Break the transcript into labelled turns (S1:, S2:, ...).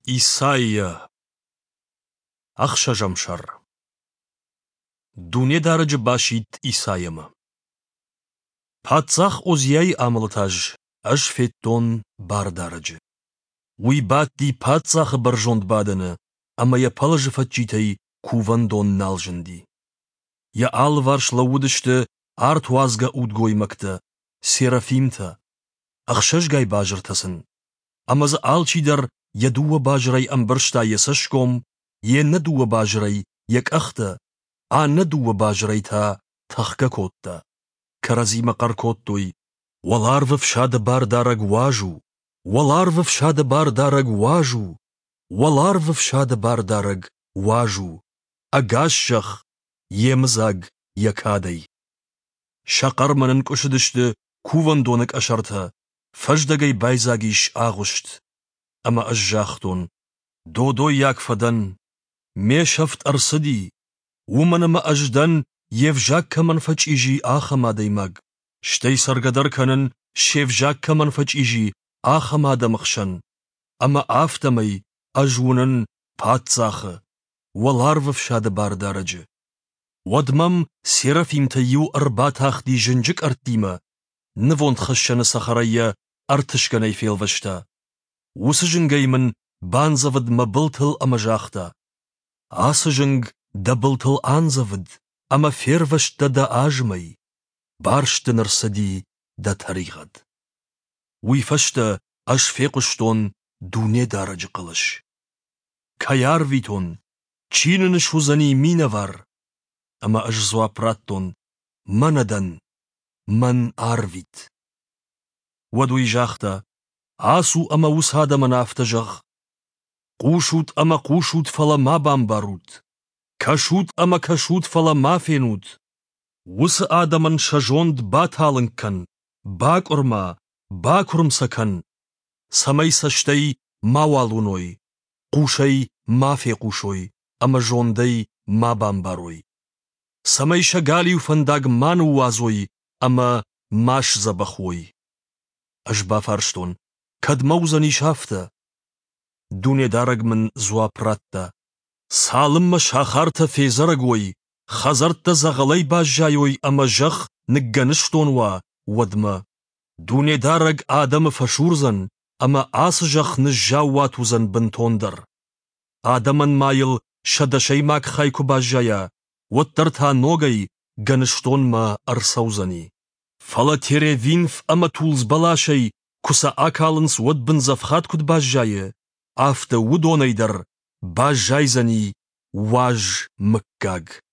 S1: إيسايا أخشى جمشر دوني دارج باشيت إيسايما باتساخ أوزياي آملتاج أشفيتون بار دارج ويبات دي باتساخ برجوند بادن أما يبالج فتجيتي كوفان دون نالجندي يا آلوارش لودشت آرت وازغا أودغوي مكتا سيرافيمتا أخشش غاي باجر تسن أما ز آلچي در يدو باجري أمبرشتا يسشكم يندو باجري يك أختا ندو باجري تا تخكا كوتا كرزي مقر كوتوي والارف فشاد بار دارق واجو والارف فشاد بار دارق واجو والارف فشاد بار دارق واجو أغاشخ يمزاق يكادي شقر مننك أشدشت كوفن دونك أشرتها فجدقي بايزاقيش آغشت أما أجاختون دو ياك فدن ميشفت أرصدي ومن ما أجدن يفجاك كمن فج إيجي ما ديماغ شتي سرقدر كنن شيفجاك كمن فج إيجي ما دمخشن أما آفتمي أجونن باتساخ والارف فشاد بار دارج ودمم سيرافيم تيو أرباتاخ دي جنجك أرتيما نفون تخشن سخرية أرتشكني فيلفشتا وسجنجي من بانزفد مبلتل أما جاختا آسجنج دبلتل آنزفد أما فيرفشت دا آجمي بارشت نرسدي دا تريغد ويفشت أشفيقشتون دوني دارج قلش كيار فيتون چينن شوزني مينوار أما أجزوا براتون مندن من آرويت ودوي جاختا آسو أما وسهاد من آفتجغ قوشوت أما قوشوت فلا ما بامباروت كشوت أما كشوت فلا ما فينوت وس آدمن شجوند باتالنكن باك أرما باك رمسكن سمي سشتي ما والونوي قوشي ما في قوشوي أما جوندي ما بامباروي سمي شغالي وفنداق ما نوازوي أما ماش زبخوي أجبا فرشتون كد موزني شافتا دوني دارق من زوا براتا سالم ما شاخارتا في زرقوي خزرت زغلي باجايوي أما جخ نقنشتون ودما دوني دارق آدم فشورزن أما آس جخ نجاوات وزن بنتوندر آدمن مايل شدشي ماك خايكو باجايا وترتها نوغي گنشتون ما أرسوزني فلا تيري فينف أما تولز بلاشي كسا آكالنس ود بنزفخات كد باجايا آفتا ودونيدر باجايزني واج مكاق